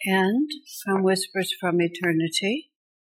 And from Whispers from Eternity,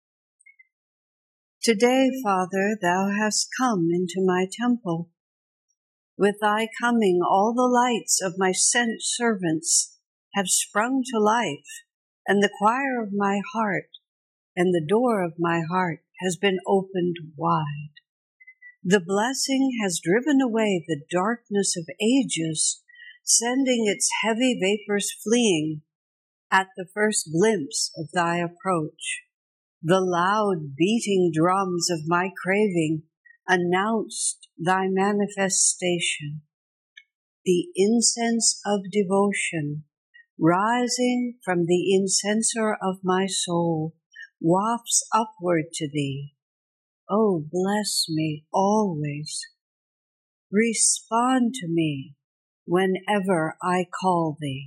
today, Father, thou hast come into my temple. With thy coming, all the lights of my sent servants have sprung to life, and the choir of my heart and the door of my heart has been opened wide. The blessing has driven away the darkness of ages, sending its heavy vapors fleeing at the first glimpse of thy approach. The loud beating drums of my craving announced thy manifestation. The incense of devotion, rising from the incenser of my soul, wafts upward to thee. Oh, bless me always. Respond to me whenever I call thee.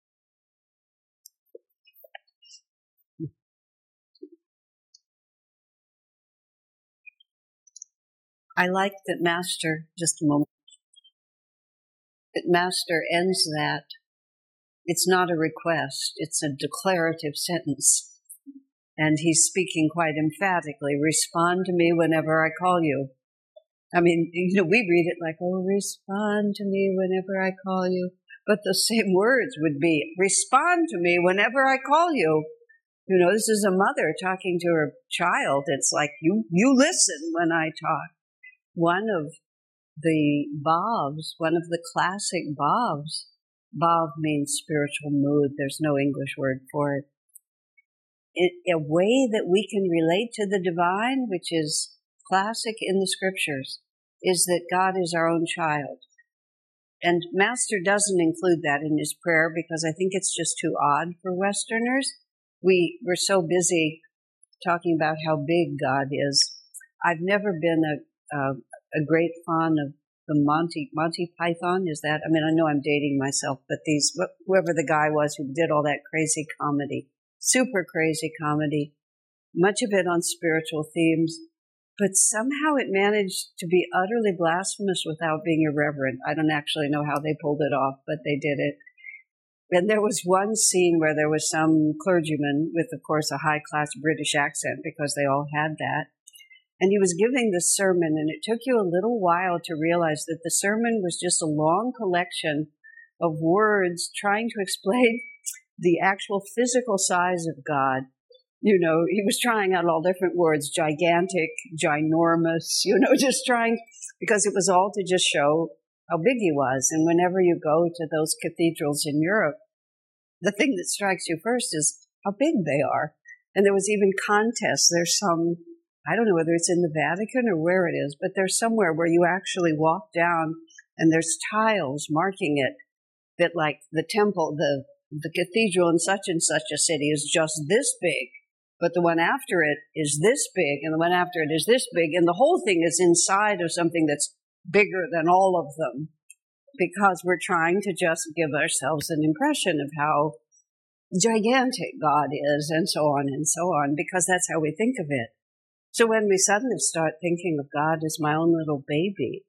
I like that Master, just a moment, that Master ends that. It's not a request, it's a declarative sentence. And he's speaking quite emphatically, respond to me whenever I call you. I mean, we read it like, oh, respond to me whenever I call you. But the same words would be, respond to me whenever I call you. This is a mother talking to her child. It's like, you listen when I talk. One of the bhavs, one of the classic bhavs, bhav means spiritual mood. There's no English word for it. A way that we can relate to the divine, which is classic in the scriptures, is that God is our own child. And Master doesn't include that in his prayer because I think it's just too odd for Westerners. We're so busy talking about how big God is. I've never been a great fan of the Monty Python. Is that? I mean, I know I'm dating myself, but whoever the guy was who did all that crazy comedy, super crazy comedy, much of it on spiritual themes, but somehow it managed to be utterly blasphemous without being irreverent. I don't actually know how they pulled it off, but they did it. And there was one scene where there was some clergyman with, of course, a high-class British accent, because they all had that. And he was giving this sermon, and it took you a little while to realize that the sermon was just a long collection of words trying to explain the actual physical size of God. He was trying out all different words, gigantic, ginormous, just trying, because it was all to just show how big he was. And whenever you go to those cathedrals in Europe, the thing that strikes you first is how big they are. And there was even contests. There's some, I don't know whether it's in the Vatican or where it is, but there's somewhere where you actually walk down and there's tiles marking it that, like, the temple, the cathedral in such and such a city is just this big, but the one after it is this big, and the one after it is this big, and the whole thing is inside of something that's bigger than all of them, because we're trying to just give ourselves an impression of how gigantic God is, and so on, because that's how we think of it. So when we suddenly start thinking of God as my own little baby,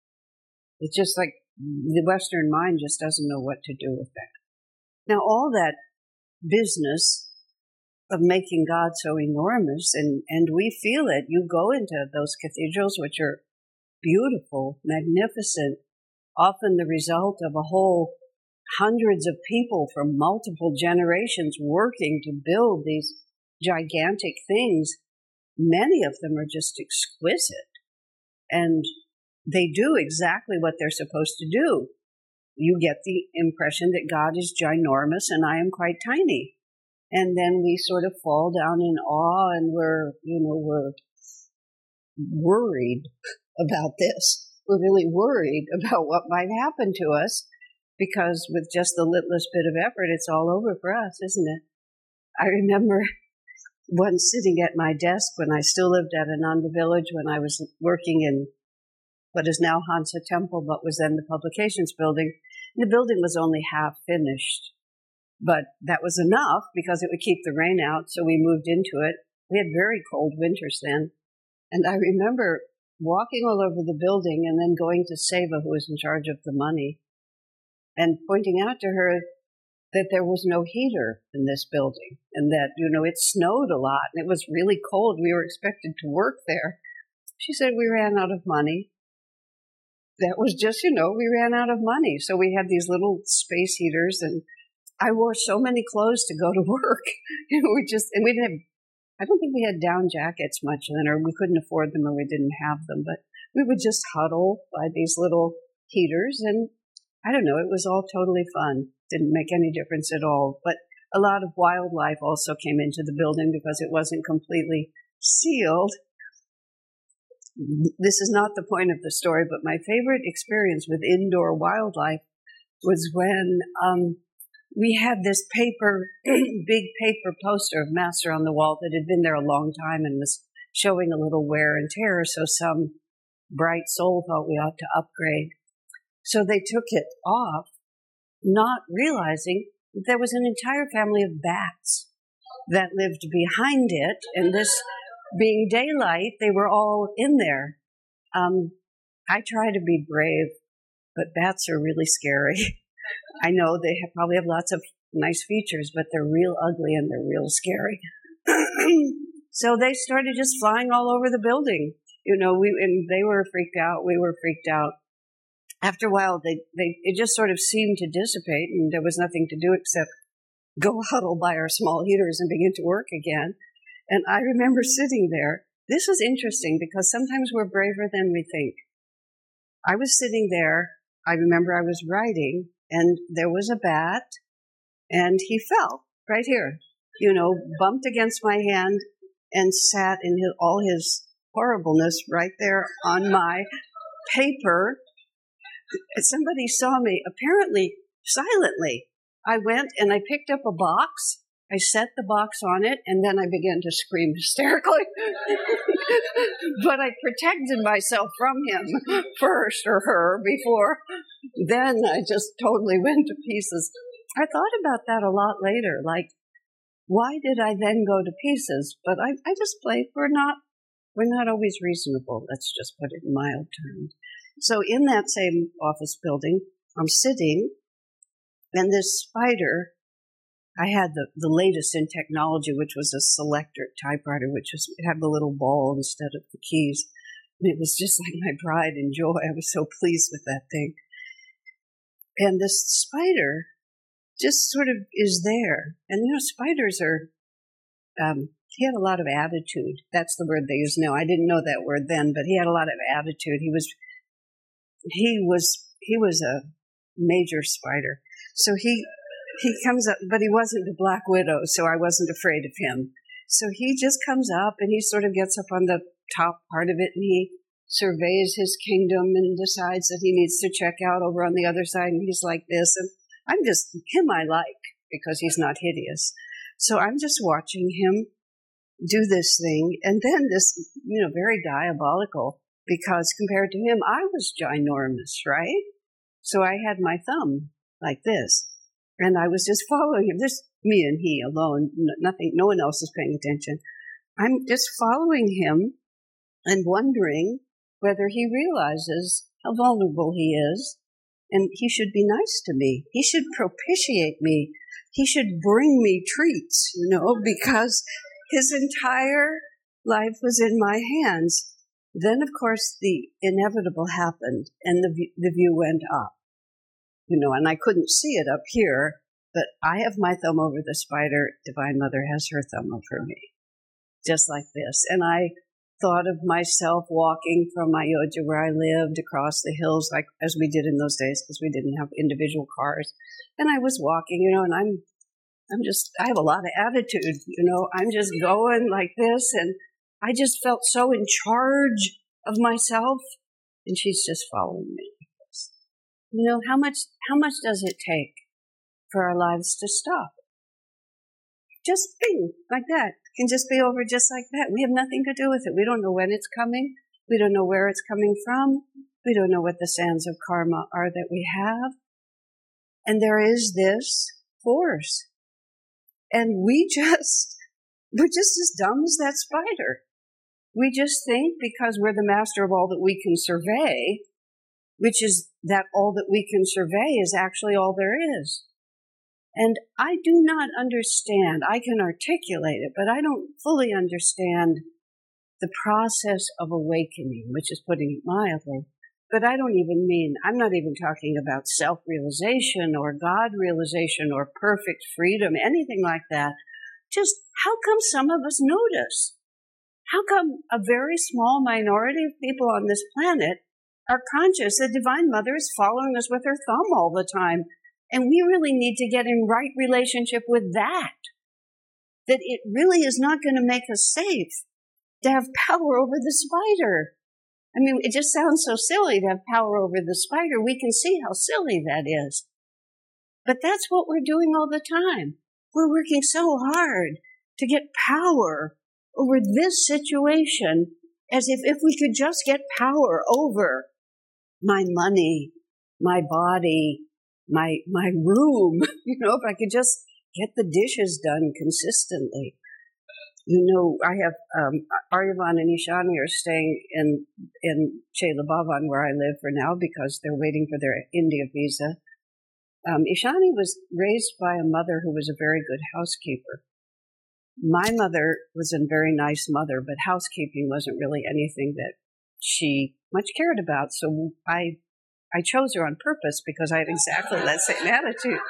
it's just like the Western mind just doesn't know what to do with that. Now, all that business of making God so enormous, and we feel it. You go into those cathedrals, which are beautiful, magnificent, often the result of a whole hundreds of people from multiple generations working to build these gigantic things. Many of them are just exquisite, and they do exactly what they're supposed to do. You get the impression that God is ginormous and I am quite tiny. And then we sort of fall down in awe, and we're worried about this. We're really worried about what might happen to us, because with just the littlest bit of effort, it's all over for us, isn't it? I remember once sitting at my desk when I still lived at Ananda Village, when I was working in what is now Hansa Temple, but was then the publications building. The building was only half finished, but that was enough because it would keep the rain out, so we moved into it. We had very cold winters then. And I remember walking all over the building and then going to Seva, who was in charge of the money, and pointing out to her, that there was no heater in this building and that, it snowed a lot and it was really cold. We were expected to work there. She said we ran out of money. That was just, we ran out of money. So we had these little space heaters, and I wore so many clothes to go to work. We didn't have, I don't think we had down jackets much then, or we couldn't afford them, or we didn't have them, but we would just huddle by these little heaters, and I don't know, it was all totally fun. Didn't make any difference at all. But a lot of wildlife also came into the building because it wasn't completely sealed. This is not the point of the story, but my favorite experience with indoor wildlife was when we had this big paper poster of Master on the wall that had been there a long time and was showing a little wear and tear, so some bright soul thought we ought to upgrade. So they took it off, not realizing that there was an entire family of bats that lived behind it, and this being daylight, they were all in there. I try to be brave, but bats are really scary. I know they probably have lots of nice features, but they're real ugly and they're real scary. So they started just flying all over the building. And they were freaked out. We were freaked out. After a while, it just sort of seemed to dissipate, and there was nothing to do except go huddle by our small heaters and begin to work again. And I remember sitting there. This was interesting because sometimes we're braver than we think. I was sitting there. I remember I was writing, and there was a bat, and he fell right here, bumped against my hand and sat in all his horribleness right there on my paper. Somebody saw me, apparently silently. I went and I picked up a box. I set the box on it, and then I began to scream hysterically. But I protected myself from him first, or her, before. Then I just totally went to pieces. I thought about that a lot later, like, why did I then go to pieces? But I just played, we're not always reasonable, let's just put it in mild terms. So in that same office building, I'm sitting, and this spider, I had the latest in technology, which was a selector typewriter, it had the little ball instead of the keys. And it was just like my pride and joy. I was so pleased with that thing. And this spider just sort of is there. And, spiders are, he had a lot of attitude. That's the word they use now. I didn't know that word then, but he had a lot of attitude. He was a major spider. So he comes up, but he wasn't the Black Widow, so I wasn't afraid of him. So he just comes up, and he sort of gets up on the top part of it, and he surveys his kingdom and decides that he needs to check out over on the other side, and he's like this. And him I like, because he's not hideous. So I'm just watching him do this thing, and then this, very diabolical, because compared to him, I was ginormous, right? So I had my thumb like this. And I was just following him. This, me and he alone, no one else is paying attention. I'm just following him and wondering whether he realizes how vulnerable he is, and he should be nice to me. He should propitiate me. He should bring me treats, because his entire life was in my hands. Then, of course, the inevitable happened, and the view went up. And I couldn't see it up here, but I have my thumb over the spider. Divine Mother has her thumb over me, just like this. And I thought of myself walking from Ayodhya, where I lived, across the hills, like as we did in those days, because we didn't have individual cars. And I was walking, and I have a lot of attitude, I'm just going like this, and I just felt so in charge of myself, and she's just following me. How much does it take for our lives to stop? Just bing, like that. It can just be over just like that. We have nothing to do with it. We don't know when it's coming. We don't know where it's coming from. We don't know what the sands of karma are that we have. And there is this force. And we're just as dumb as that spider. We just think because we're the master of all that we can survey, which is that all that we can survey is actually all there is. And I do not understand. I can articulate it, but I don't fully understand the process of awakening, which is putting it mildly. But I'm not even talking about self-realization or God realization or perfect freedom, anything like that. Just how come some of us notice? How come a very small minority of people on this planet are conscious that Divine Mother is following us with her thumb all the time? And we really need to get in right relationship with that. That it really is not going to make us safe to have power over the spider. I mean, it just sounds so silly to have power over the spider. We can see how silly that is. But that's what we're doing all the time. We're working so hard to get power over this situation, as if we could just get power over my money, my body, my room. If I could just get the dishes done consistently. I have Aryavan and Ishani are staying in Shela Bhavan where I live for now because they're waiting for their India visa. Ishani was raised by a mother who was a very good housekeeper. My mother was a very nice mother, but housekeeping wasn't really anything that she much cared about. So I chose her on purpose because I had exactly that same attitude.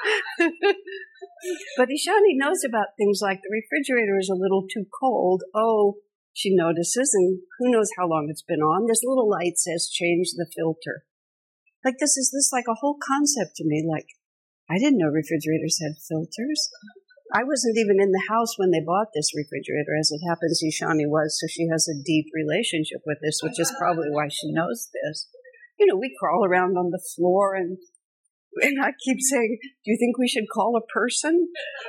But Ishani knows about things like the refrigerator is a little too cold. Oh, she notices, and who knows how long it's been on. This little light says change the filter. Like this like a whole concept to me. Like, I didn't know refrigerators had filters. I wasn't even in the house when they bought this refrigerator. As it happens, Ishani was, so she has a deep relationship with this, which is probably why she knows this. We crawl around on the floor, and I keep saying, do you think we should call a person?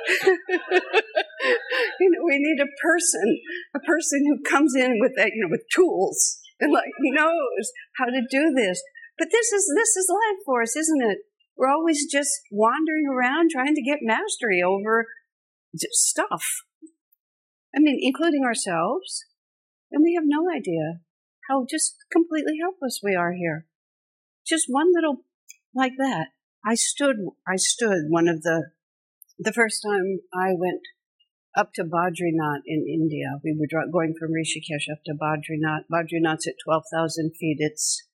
We need a person who comes in with that, with tools and knows how to do this. But this is life for us, isn't it? We're always just wandering around trying to get mastery over stuff. I mean, including ourselves. And we have no idea how just completely helpless we are here. Just one little like that. I stood one of the first time I went up to Badrinath in India. We were going from Rishikesh up to Badrinath. Badrinath's at 12,000 feet. It's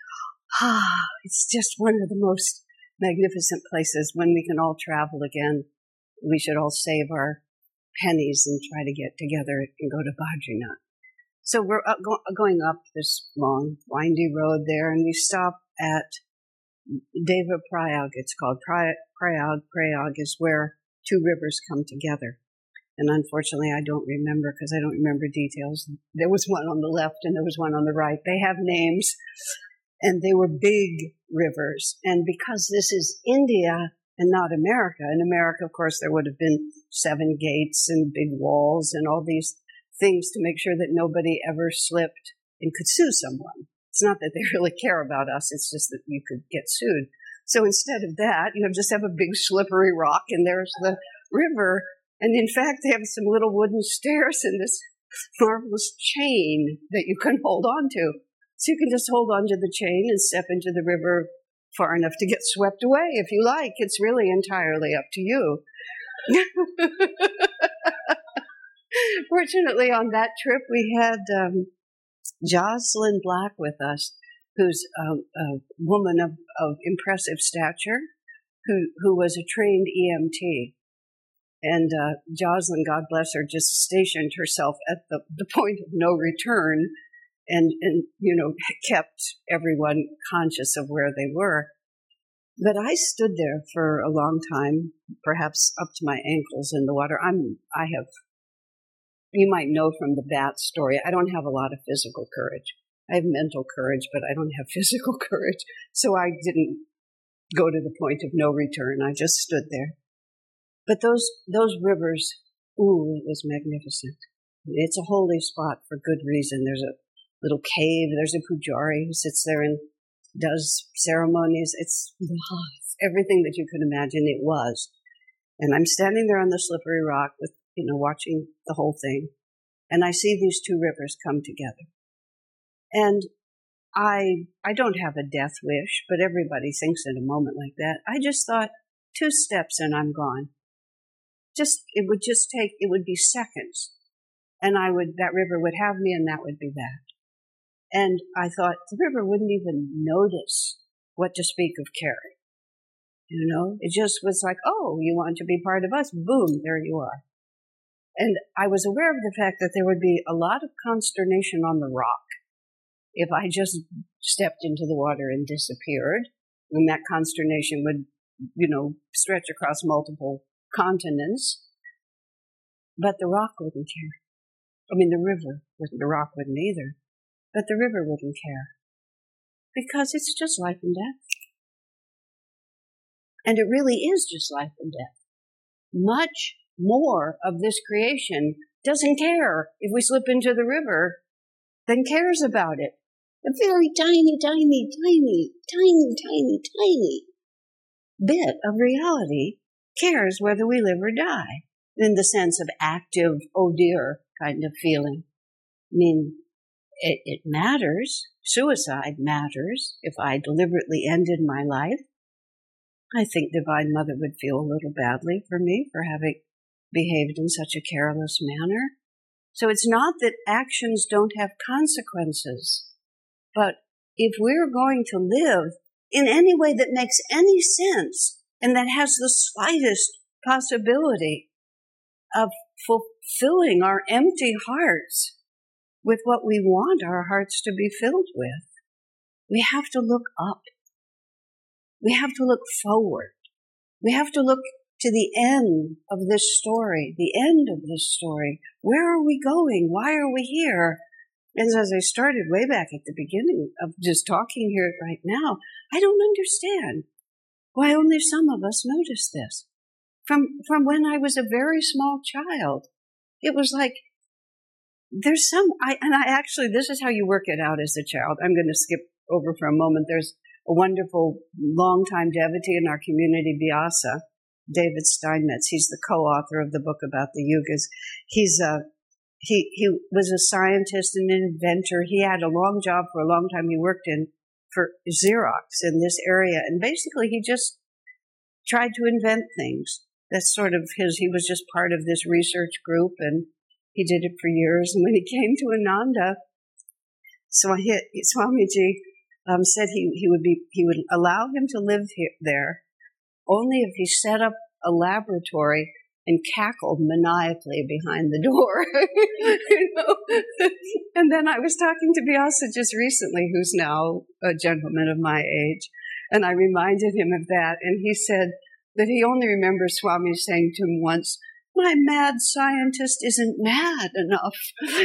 just one of the most magnificent places. When we can all travel again, we should all save our pennies and try to get together and go to Badrinath. So we're going up this long, windy road there, and we stop at Deva Prayag. It's called Prayag. Prayag is where two rivers come together. And unfortunately, I don't remember because I don't remember details. There was one on the left and there was one on the right. They have names, and they were big rivers. And because this is India and not America, in America, of course, there would have been 7 gates and big walls and all these things to make sure that nobody ever slipped and could sue someone. It's not that they really care about us. It's just that you could get sued. So instead of that, just have a big slippery rock, and there's the river. And in fact, they have some little wooden stairs and this marvelous chain that you can hold on to. So you can just hold on to the chain and step into the river far enough to get swept away if you like. It's really entirely up to you. Fortunately, on that trip, we had Jocelyn Black with us, who's a woman of impressive stature, who was a trained EMT. And Jocelyn, God bless her, just stationed herself at the point of no return and kept everyone conscious of where they were. But I stood there for a long time, perhaps up to my ankles in the water. You might know from the bat story, I don't have a lot of physical courage. I have mental courage, but I don't have physical courage. So I didn't go to the point of no return. I just stood there. But those rivers, it was magnificent. It's a holy spot for good reason. There's a little cave. There's a pujari who sits there and does ceremonies. It's everything that you could imagine it was. And I'm standing there on the slippery rock with, watching the whole thing. And I see these two rivers come together. And I don't have a death wish, but everybody thinks in a moment like that. I just thought, 2 steps and I'm gone. It would be seconds. And that river would have me and that would be that. And I thought the river wouldn't even notice, what to speak of Carrie. It just was like, oh, you want to be part of us? Boom, there you are. And I was aware of the fact that there would be a lot of consternation on the rock if I just stepped into the water and disappeared. And that consternation would, stretch across multiple continents. But the rock wouldn't care. The rock wouldn't either. But the river wouldn't care. Because it's just life and death. And it really is just life and death. Much more of this creation doesn't care if we slip into the river than cares about it. A very tiny, tiny, tiny, tiny, tiny, tiny bit of reality cares whether we live or die, in the sense of active, oh dear kind of feeling. It matters. Suicide matters. If I deliberately ended my life, I think Divine Mother would feel a little badly for me for having behaved in such a careless manner. So it's not that actions don't have consequences, but if we're going to live in any way that makes any sense and that has the slightest possibility of fulfilling our empty hearts with what we want our hearts to be filled with, we have to look up. We have to look forward. We have to look to the end of this story, the end of this story. Where are we going? Why are we here? And as I started way back at the beginning of just talking here right now, I don't understand why only some of us notice this. From when I was a very small child, it was like, this is how you work it out as a child. I'm going to skip over for a moment. There's a wonderful longtime devotee in our community, Vyasa, David Steinmetz. He's the co-author of the book about the yugas. He was a scientist and an inventor. He had a long job for a long time. He worked for Xerox in this area. And basically he just tried to invent things. That's sort of he was just part of this research group, and he did it for years. And when he came to Ananda, Swamiji said he would allow him to live there only if he set up a laboratory and cackled maniacally behind the door. And then I was talking to Vyasa just recently, who's now a gentleman of my age, and I reminded him of that, and he said that he only remembers Swami saying to him once, "My mad scientist isn't mad enough,"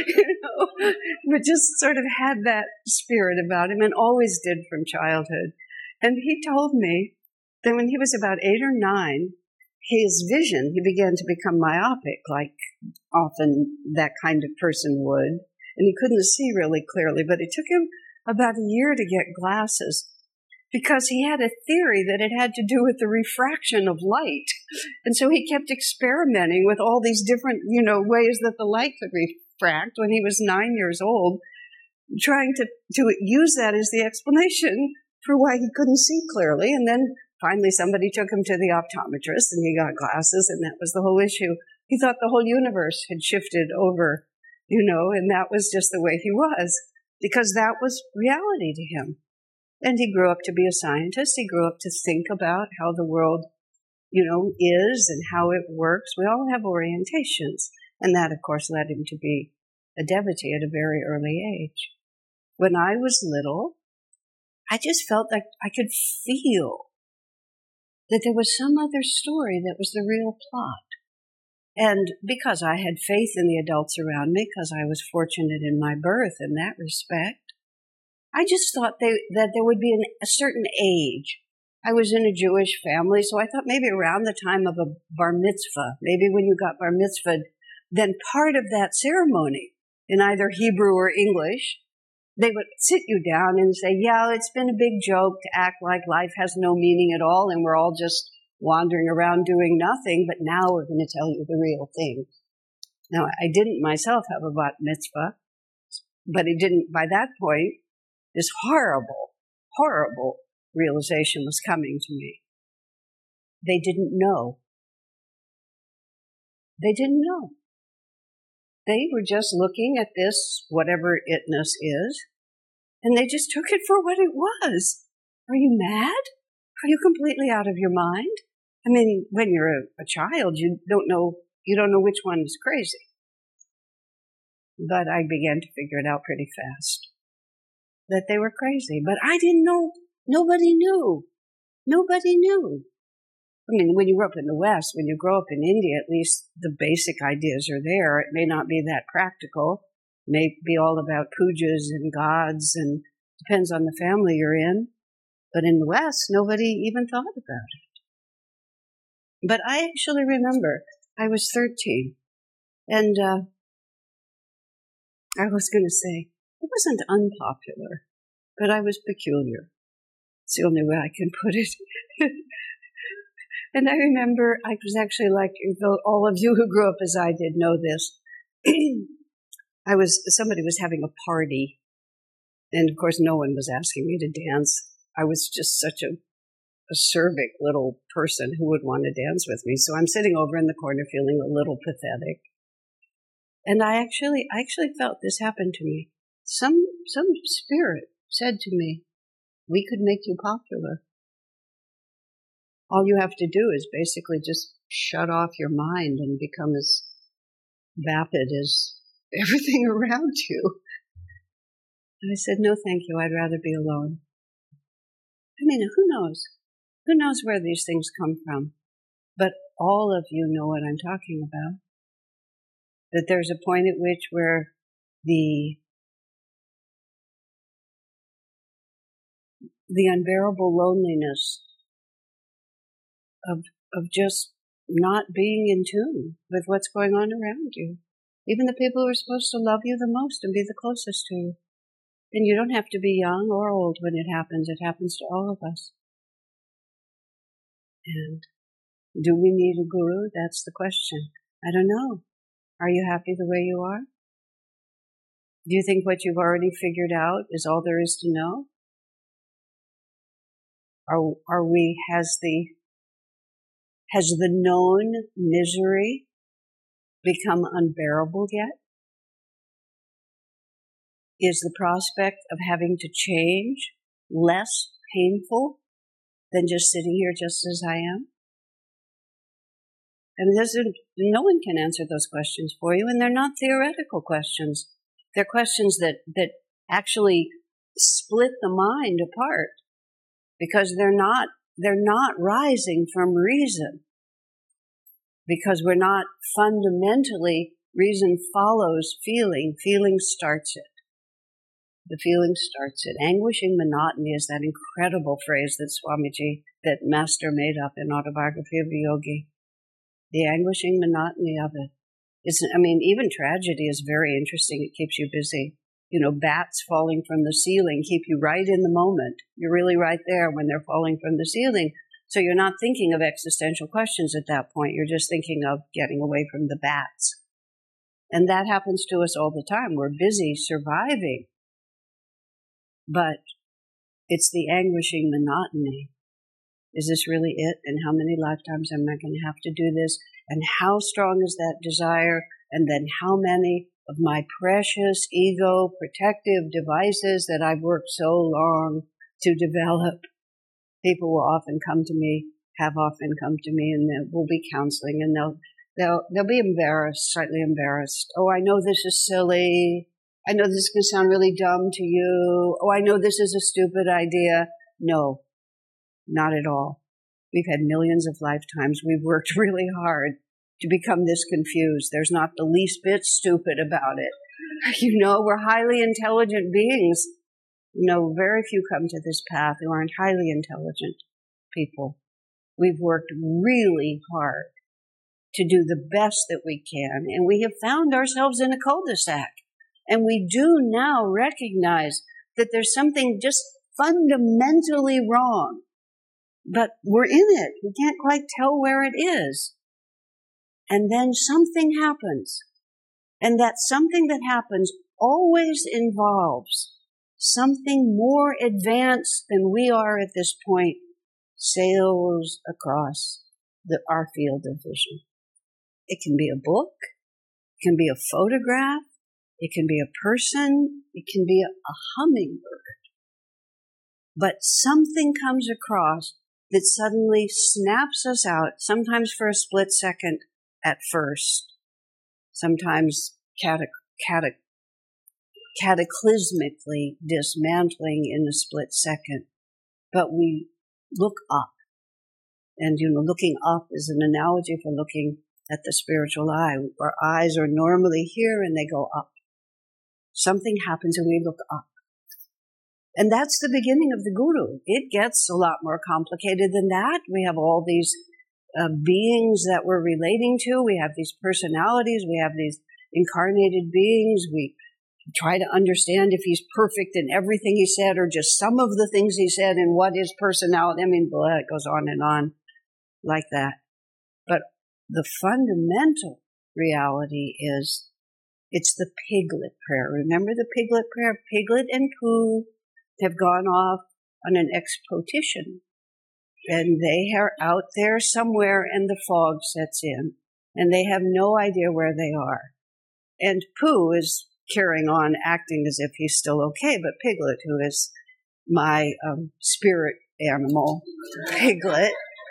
but just sort of had that spirit about him and always did from childhood. And he told me that when he was about 8 or 9, his vision, he began to become myopic, like often that kind of person would, and he couldn't see really clearly, but it took him about a year to get glasses, because he had a theory that it had to do with the refraction of light. And so he kept experimenting with all these different, ways that the light could refract when he was 9 years old, trying to use that as the explanation for why he couldn't see clearly. And then finally somebody took him to the optometrist and he got glasses, and that was the whole issue. He thought the whole universe had shifted over, and that was just the way he was, because that was reality to him. And he grew up to be a scientist. He grew up to think about how the world, is and how it works. We all have orientations. And that, of course, led him to be a devotee at a very early age. When I was little, I just felt like I could feel that there was some other story that was the real plot. And because I had faith in the adults around me, because I was fortunate in my birth in that respect, I just thought that there would be a certain age. I was in a Jewish family, so I thought maybe around the time of a bar mitzvah, maybe when you got bar mitzvah, then part of that ceremony, in either Hebrew or English, they would sit you down and say, yeah, it's been a big joke to act like life has no meaning at all and we're all just wandering around doing nothing, but now we're going to tell you the real thing. Now, I didn't myself have a bat mitzvah, but it didn't, by that point, this horrible, horrible realization was coming to me. they didn't know. They didn't know. They were just looking at this, whatever itness is, and they just took it for what it was. Are you mad? Are you completely out of your mind? I mean, when you're a child, you don't know which one is crazy. But I began to figure it out pretty fast, that they were crazy. But I didn't know. Nobody knew. Nobody knew. I mean, when you grow up in the West, when you grow up in India, at least the basic ideas are there. It may not be that practical. It may be all about pujas and gods, and depends on the family you're in. But in the West, nobody even thought about it. But I actually remember I was 13, and I was going to say, I wasn't unpopular, but I was peculiar. It's the only way I can put it. And I remember I was actually like, though all of you who grew up as I did know this, somebody was having a party, and of course no one was asking me to dance. I was just such a acerbic little person who would want to dance with me. So I'm sitting over in the corner feeling a little pathetic. And I actually felt this happen to me. Some spirit said to me, we could make you popular. All you have to do is basically just shut off your mind and become as vapid as everything around you. And I said, no, thank you. I'd rather be alone. I mean, who knows? Who knows where these things come from? But all of you know what I'm talking about. That there's a point at which where the unbearable loneliness of just not being in tune with what's going on around you. Even the people who are supposed to love you the most and be the closest to you. And you don't have to be young or old when it happens. It happens to all of us. And do we need a guru? That's the question. I don't know. Are you happy the way you are? Do you think what you've already figured out is all there is to know? Has the known misery become unbearable yet? Is the prospect of having to change less painful than just sitting here just as I am? And no one can answer those questions for you, and they're not theoretical questions. They're questions that actually split the mind apart, because they're not rising from reason. Because we're not fundamentally, reason follows feeling. Feeling starts it. The feeling starts it. Anguishing monotony is that incredible phrase that that Master made up in Autobiography of a Yogi. The anguishing monotony of it. Even tragedy is very interesting. It keeps you busy. Bats falling from the ceiling keep you right in the moment. You're really right there when they're falling from the ceiling. So you're not thinking of existential questions at that point. You're just thinking of getting away from the bats. And that happens to us all the time. We're busy surviving. But it's the anguishing monotony. Is this really it? And how many lifetimes am I going to have to do this? And how strong is that desire? And then how many of my precious ego protective devices that I've worked so long to develop? People will often come to me, have often come to me, and we'll be counseling, and they'll be embarrassed, slightly embarrassed. Oh, I know this is silly. I know this is going to sound really dumb to you. Oh, I know this is a stupid idea. No, not at all. We've had millions of lifetimes. We've worked really hard to become this confused. There's not the least bit stupid about it. We're highly intelligent beings. Very few come to this path who aren't highly intelligent people. We've worked really hard to do the best that we can, and we have found ourselves in a cul-de-sac. And we do now recognize that there's something just fundamentally wrong. But we're in it. We can't quite tell where it is. And then something happens. And that something that happens always involves something more advanced than we are at this point sails across our field of vision. It can be a book, it can be a photograph, it can be a person, it can be a hummingbird. But something comes across that suddenly snaps us out, sometimes for a split second at first, sometimes cataclysmically dismantling in a split second. But we look up. And, looking up is an analogy for looking at the spiritual eye. Our eyes are normally here and they go up. Something happens and we look up. And that's the beginning of the Guru. It gets a lot more complicated than that. We have all these beings that we're relating to. We have these personalities. We have these incarnated beings. We try to understand if he's perfect in everything he said or just some of the things he said and what his personality. It goes on and on like that. But the fundamental reality is it's the Piglet prayer. Remember the Piglet prayer? Piglet and Pooh have gone off on an expedition, and they are out there somewhere and the fog sets in, and they have no idea where they are. And Pooh is carrying on acting as if he's still okay, but Piglet, who is my spirit animal, Piglet,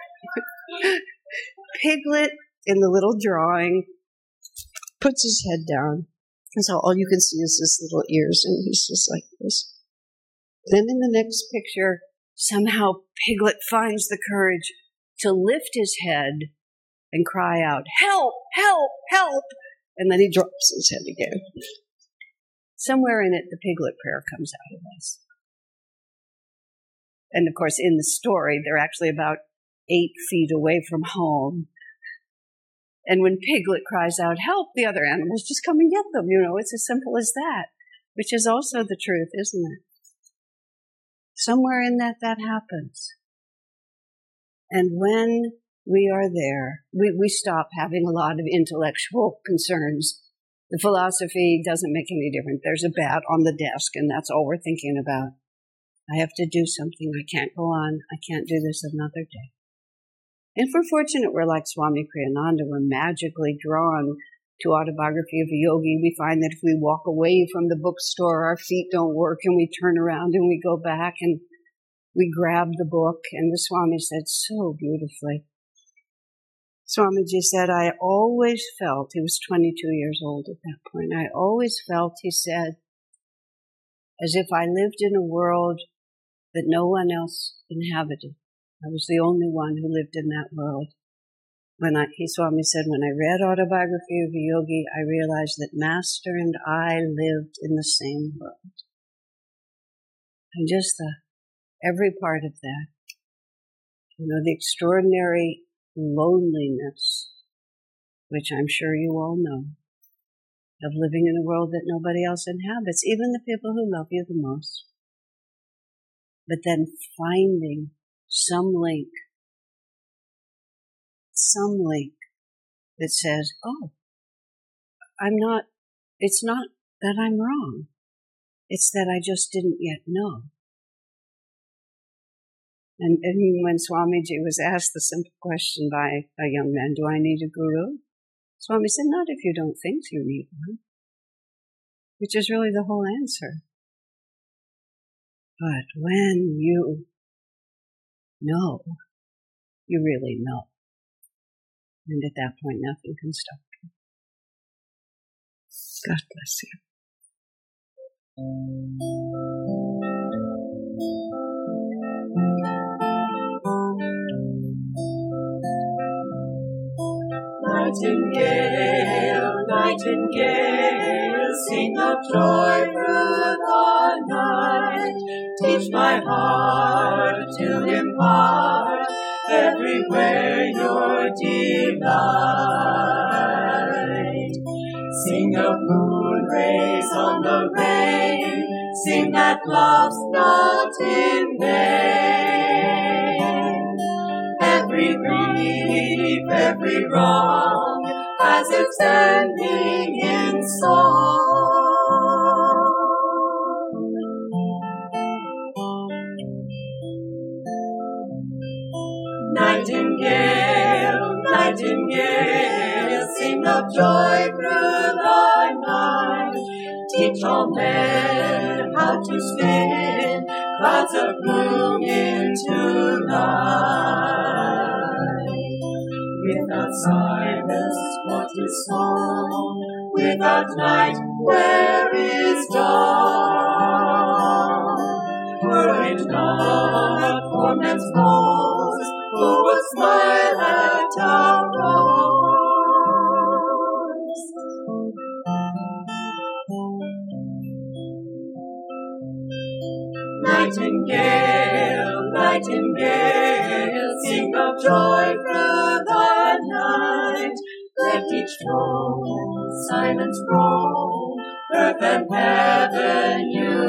Piglet in the little drawing puts his head down, and so all you can see is his little ears, and he's just like this. Then in the next picture, somehow Piglet finds the courage to lift his head and cry out, "Help, help, help!" And then he drops his head again. Somewhere in it, the Piglet prayer comes out of us. And of course, in the story, they're actually about 8 feet away from home. And when Piglet cries out, "Help," the other animals just come and get them. It's as simple as that, which is also the truth, isn't it? Somewhere in that happens. And when we are there, we stop having a lot of intellectual concerns. The philosophy doesn't make any difference. There's a bat on the desk, and that's all we're thinking about. I have to do something. I can't go on. I can't do this another day. If we're fortunate, we're like Swami Kriyananda. We're magically drawn to Autobiography of a Yogi. We find that if we walk away from the bookstore, our feet don't work, and we turn around and we go back and we grab the book. And the Swami said so beautifully. Swamiji said, I always felt, he was 22 years old at that point, I always felt, he said, as if I lived in a world that no one else inhabited. I was the only one who lived in that world. Swami said, when I read Autobiography of a Yogi, I realized that Master and I lived in the same world. And just every part of that, the extraordinary loneliness, which I'm sure you all know, of living in a world that nobody else inhabits, even the people who love you the most. But then finding some link that says, oh, it's not that I'm wrong. It's that I just didn't yet know. And when Swamiji was asked the simple question by a young man, do I need a guru? Swami said, not if you don't think you need one, which is really the whole answer. But when you know, you really know. And at that point, nothing can stop you. God bless you. Nightingale, nightingale, sing of joy through the night. Teach my heart to impart everywhere your delight. Sing of moon rays on the rain, sing that love's not in vain. Every grief, every wrong has its ending in song. Nightingale, Nightingale, sing of joy through the night. Teach all men how to spin clouds of gloom into light. Without silence, what is song? Without night, where is dawn? Were it not for men's foes, who would smile at our wrongs? Nightingale, nightingale, sing of joy through the night. Let each tone silence roll, earth and heaven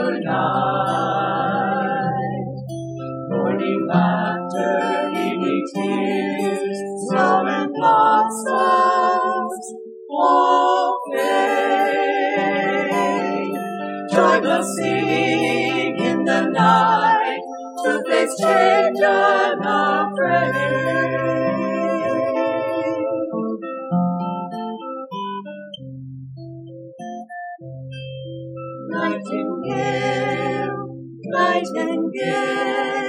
unite. Morning laughter, evening tears, snow and blossoms all fade. Joyless sing in the night, to face change unafraid. Nightingale, nightingale,